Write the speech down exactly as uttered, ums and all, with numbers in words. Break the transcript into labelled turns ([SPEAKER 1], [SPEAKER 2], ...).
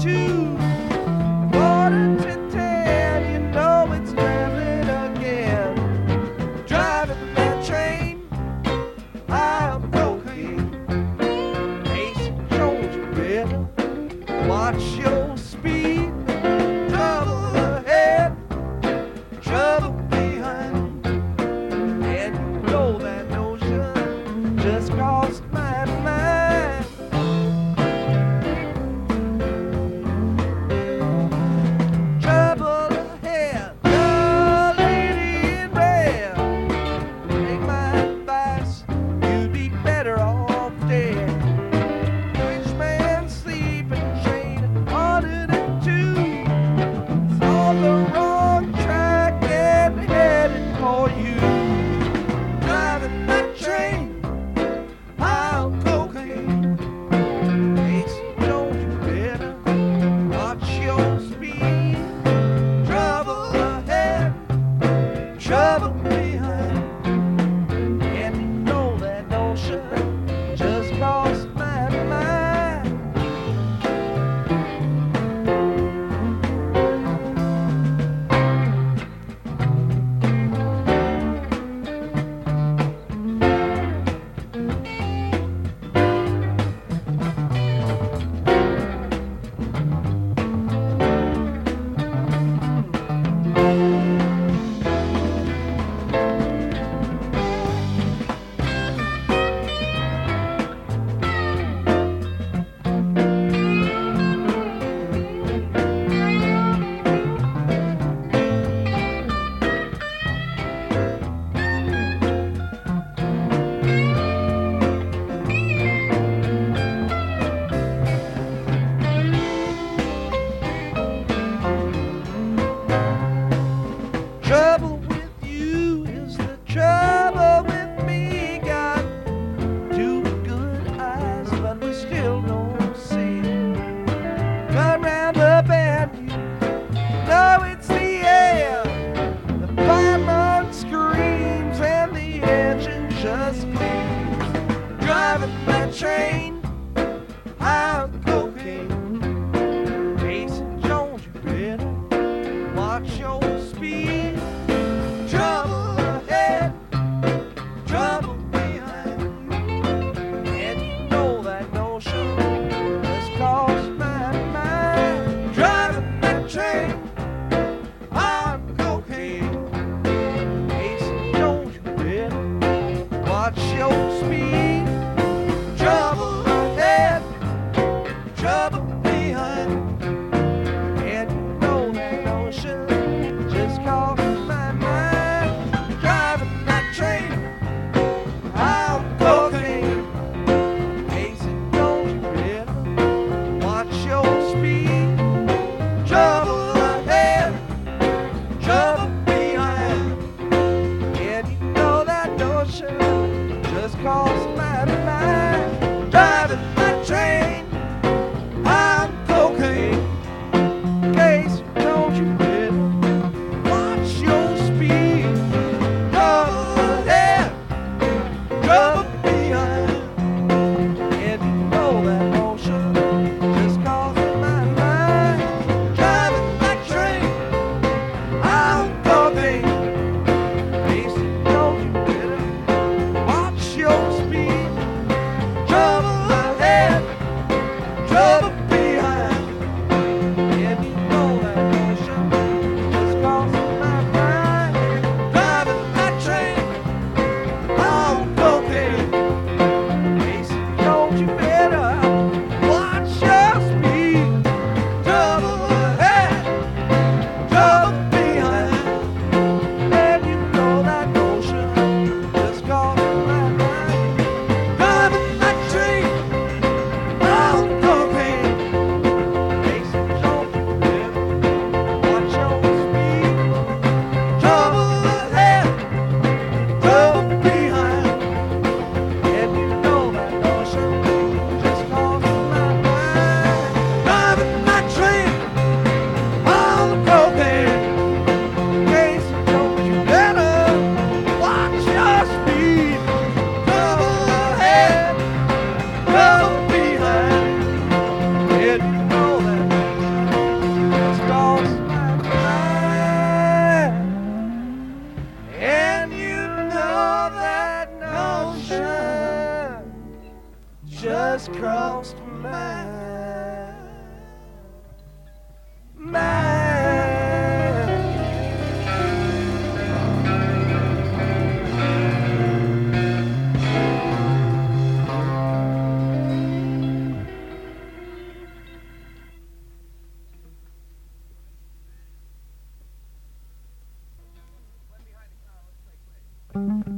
[SPEAKER 1] two, quarter to ten, you know it's traveling again. Driving that train, high on cocaine. Ace Jones, you better watch your speed. Trouble ahead, trouble behind, and you know that notion just crossed my mind. Trouble ahead, the lady in red. Take my advice, you'd be better off dead. Rich man sleeping train, haunted at two. It's on the wrong track and headed for you. Driving that train, high on cocaine. Ace Jones, you better watch your speed. Trouble ahead, trouble behind, and you know that notion just crossed my mind. Trouble with you is the trouble with me. Got two good eyes, but we still don't see. Come round the bend, you know it's the air. The fireman screams and the engine just gleams. Driving that train, high on cocaine. Ace Jones, you better watch your speed. Trouble ahead, trouble behind, and you know that notion has crossed my mind. Driving that train, on cocaine. Ace Jones, you better watch your speed. Trouble Thank you.